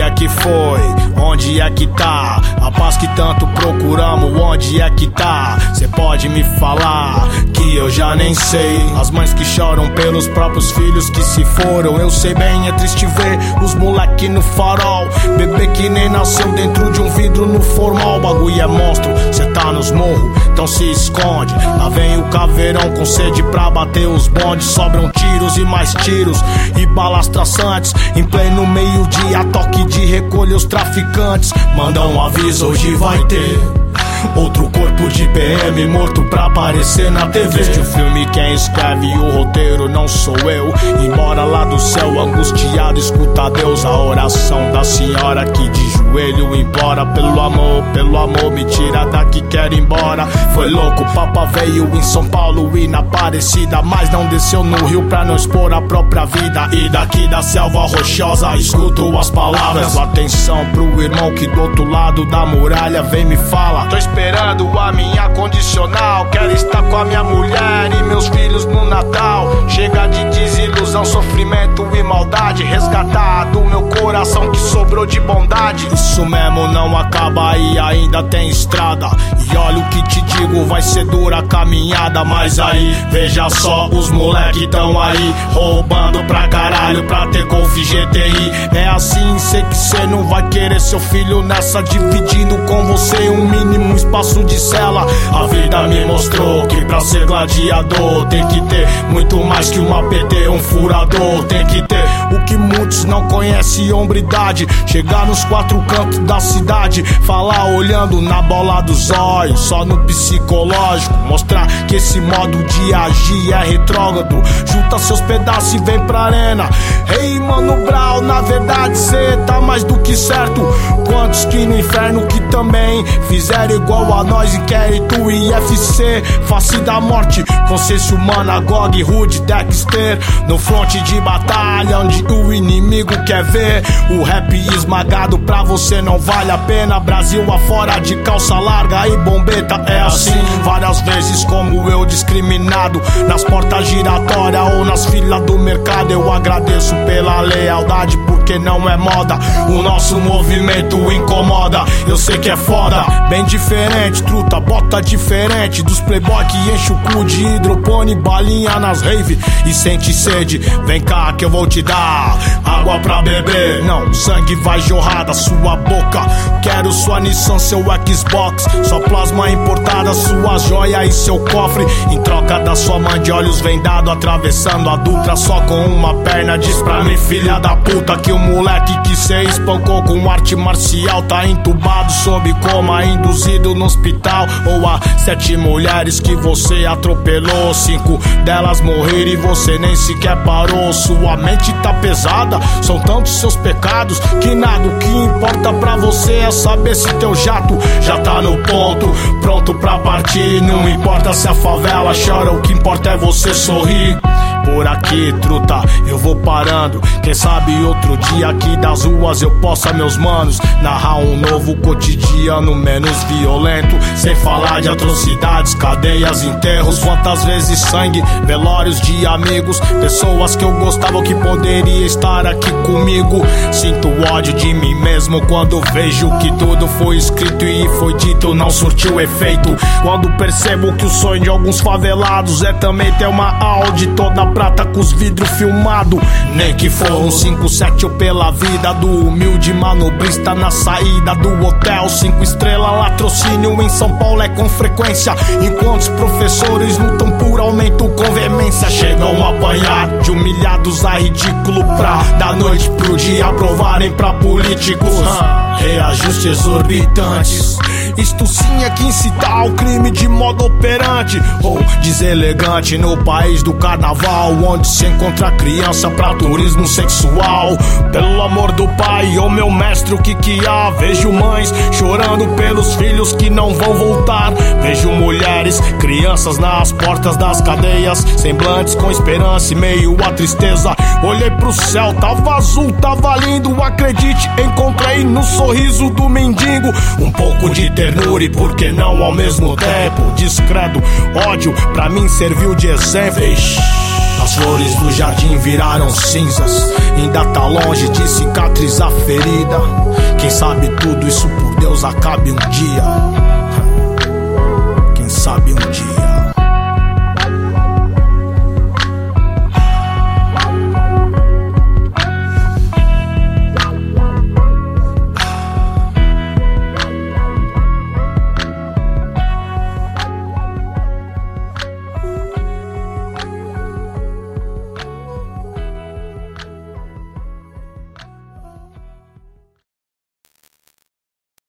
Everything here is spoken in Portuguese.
é que foi? Onde é que tá? A paz que tanto procuramos, onde é que tá? Cê pode me falar que eu já nem sei. As mães que choram pelos próprios filhos que se foram. Eu sei bem, é triste ver os moleque no farol. Bebê que nem nasceu dentro de um vidro no formal. Bagulho é monstro, cê tá nos morros, então se esconde. Lá vem o caveirão com sede pra bater os bondes. Sobram tiros e mais tiros e balas traçantes. Em pleno meio-dia, toque de recolher os traficantes. Manda um aviso, hoje vai ter outro corpo de PM morto pra aparecer na TV. Este o filme quem escreve o roteiro não sou eu. Embora lá do céu angustiado escuta Deus. A oração da senhora que de joelho implora pelo amor me tira daqui, quero ir embora. Foi louco, Papa veio em São Paulo e na Aparecida, mas não desceu no Rio pra não expor a própria vida. E daqui da selva rochosa escuto as palavras. Atenção pro irmão que do outro lado da muralha vem me fala. Tô esperando a minha condicional, quero estar com a minha mulher e meus filhos no Natal. Chega de desilusão, sofrimento e maldade. Resgatar do meu coração que sobrou de bondade. Isso mesmo, não acaba e ainda tem estrada. E olha o que te digo, vai ser dura a caminhada. Mas aí, veja só, os moleque tão aí roubando pra caralho pra ter Golf GTI. É assim, sei que cê não vai querer seu filho nessa, dividindo com você um mínimo espaço de cela. A vida me mostrou que pra ser gladiador tem que ter muito mais que uma PT, um furador. Tem que ter o que muitos não conhecem, hombridade. Chegar nos quatro cantos da cidade, falar olhando na bola dos olhos, só no psicológico. Mostrar que esse modo de agir é retrógrado. Junta seus pedaços e vem pra arena. Ei, Mano Brown, na verdade cê tá mais do que certo. Quantos que no inferno que também fizeram igual a nós, inquérito IFC, face da morte, consciência humana, GOG, Rude, Dexter, no fronte de batalha, onde o inimigo quer ver o rap esmagado. Pra você não vale a pena, Brasil afora de calça larga e bombeta. É assim, várias vezes como eu discriminado nas portas giratórias ou nas filas do mercado. Eu agradeço pela lealdade, porque não é moda, o nosso movimento incomoda. Eu sei que é foda, bem diferente, truta, bota diferente dos playboy que enche o cu de hidropone, balinha nas rave e sente sede. Vem cá que eu vou te dar água pra beber. Não, sangue vai jorrar da sua boca. Quero sua Nissan, seu Xbox, sua plasma importada, sua joia e seu cofre. Em troca da sua mãe de olhos vendado, atravessando a Dutra só com uma perna. Diz pra mim, filha da puta, que o moleque que cê espancou com arte marcial tá entubado sob coma, induzido no hospital. Ou a 7 mulheres que você atropelou, 5 delas morreram e você nem sequer parou. Sua mente tá pesada, são tantos seus pecados que nada, o que importa pra você é saber se teu jato já tá no ponto, pronto pra partir. Não importa se a favela chora, o que importa é você sorrir. Por aqui, truta, eu vou parando. Quem sabe outro dia aqui das ruas eu possa, meus manos, narrar um novo cotidiano menos violento. Sem falar de atrocidades, cadeias, enterros. Quantas vezes sangue, velórios de amigos, pessoas que eu gostava que poderia estar aqui comigo. Sinto ódio de mim mesmo quando vejo que tudo foi escrito e foi dito não surtiu efeito. Quando percebo que o sonho de alguns favelados é também ter uma Audi toda prata com os vidros filmado. Nem que for um 5-7 ou pela vida do humilde manobrista na saída do hotel 5 estrelas. Latrocínio em São Paulo é com frequência, enquanto os professores lutam por aumento com veemência. Chegam a apanhar de humilhados a ridículo pra da noite pro dia aprovarem pra políticos. Reajustes exorbitantes, isto sim é que incitar ao crime de modo operante ou deselegante no país do carnaval, onde se encontra criança pra turismo sexual. Pelo amor do pai, ô meu mestre, o que há? Vejo mães chorando pelos filhos que não vão voltar. Vejo mulheres, crianças nas portas das cadeias, semblantes com esperança e meio a tristeza. Olhei pro céu, tava azul, tava lindo, acredite, encontrei no sorriso do mendigo um pouco de ternura e por que não ao mesmo tempo descredo ódio, pra mim serviu de exemplo. As flores do jardim viraram cinzas, ainda tá longe de cicatrizar a ferida. Quem sabe tudo isso por Deus acabe um dia. Quem sabe um dia.